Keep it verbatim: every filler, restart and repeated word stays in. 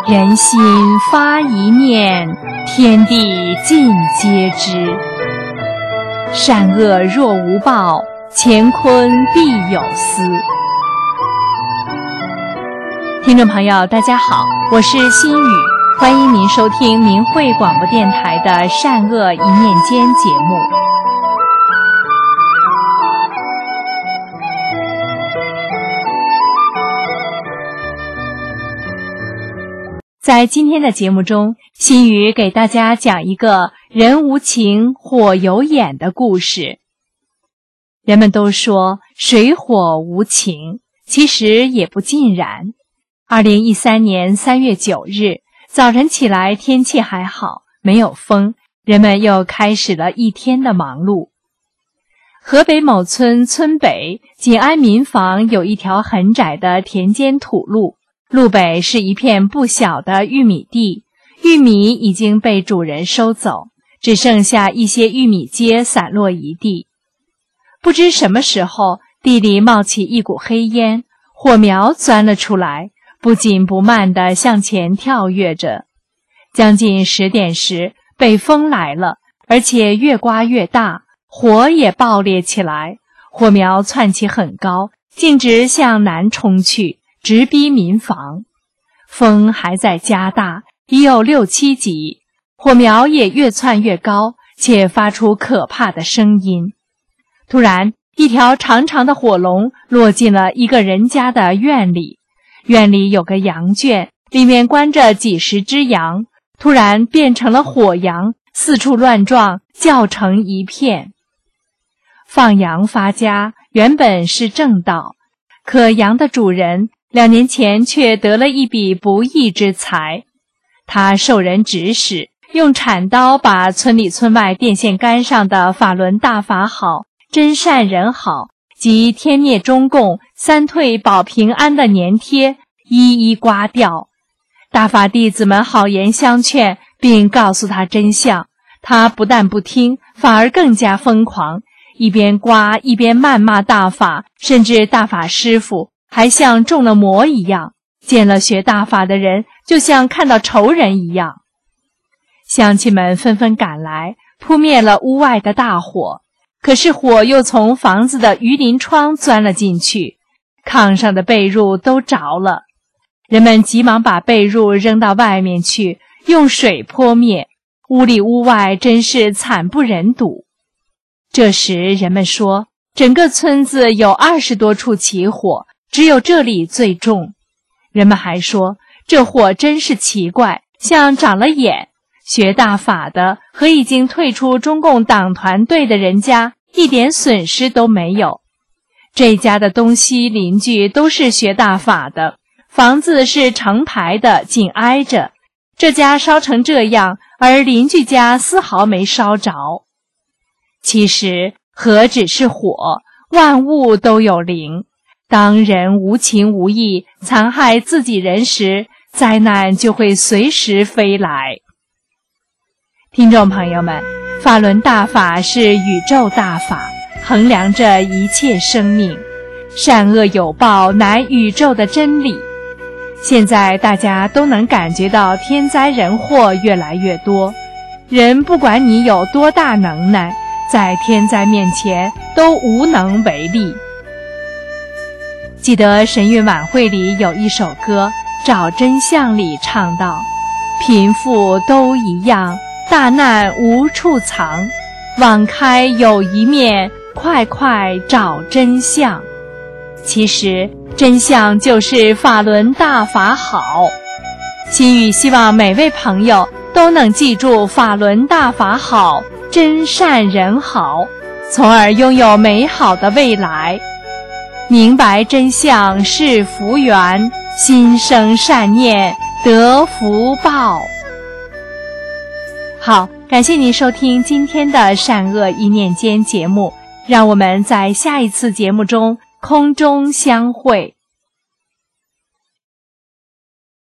人心发一念，天地尽皆知。善恶若无报，乾坤必有私。听众朋友大家好，我是心雨，欢迎您收听明慧广播电台的善恶一念间节目。在今天的节目中，心雨给大家讲一个人无情火有眼的故事。人们都说水火无情，其实也不尽然。二零一三年三月九日，早晨起来天气还好，没有风，人们又开始了一天的忙碌。河北某村村北紧挨民房有一条很窄的田间土路，路北是一片不小的玉米地，玉米已经被主人收走，只剩下一些玉米秸散落一地。不知什么时候，地里冒起一股黑烟，火苗钻了出来，不紧不慢地向前跳跃着。将近十点时，北风来了，而且越刮越大，火也爆裂起来，火苗窜起很高，径直向南冲去，直逼民房。风还在加大，已有六七级，火苗也越窜越高，且发出可怕的声音。突然，一条长长的火龙落进了一个人家的院里，院里有个羊圈，里面关着几十只羊，突然变成了火羊，四处乱撞，叫成一片。放羊发家原本是正道，可羊的主人两年前却得了一笔不义之财。他受人指使，用铲刀把村里村外电线杆上的法轮大法好、真善人好及天灭中共、三退保平安的粘贴一一刮掉。大法弟子们好言相劝，并告诉他真相，他不但不听，反而更加疯狂，一边刮一边谩骂大法，甚至大法师父还像中了魔一样，见了学大法的人就像看到仇人一样。乡亲们纷纷赶来，扑灭了屋外的大火，可是火又从房子的鱼鳞窗钻了进去，炕上的被褥都着了。人们急忙把被褥扔到外面去，用水泼灭，屋里屋外真是惨不忍睹。这时人们说，整个村子有二十多处起火，只有这里最重。人们还说，这火真是奇怪，像长了眼，学大法的和已经退出中共党团队的人家一点损失都没有。这家的东西邻居都是学大法的，房子是成排的，紧挨着，这家烧成这样，而邻居家丝毫没烧着。其实何止是火，万物都有灵，当人无情无义残害自己人时，灾难就会随时飞来。听众朋友们，法轮大法是宇宙大法，衡量着一切生命，善恶有报乃宇宙的真理。现在大家都能感觉到天灾人祸越来越多，人不管你有多大能耐，在天灾面前都无能为力。记得神韵晚会里有一首歌《找真相》里唱道，贫富都一样，大难无处藏，网开有一面，快快找真相。其实真相就是法轮大法好。心语希望每位朋友都能记住法轮大法好，真善人好，从而拥有美好的未来。明白真相是福缘，心生善念得福报。好，感谢您收听今天的善恶一念间节目，让我们在下一次节目中空中相会。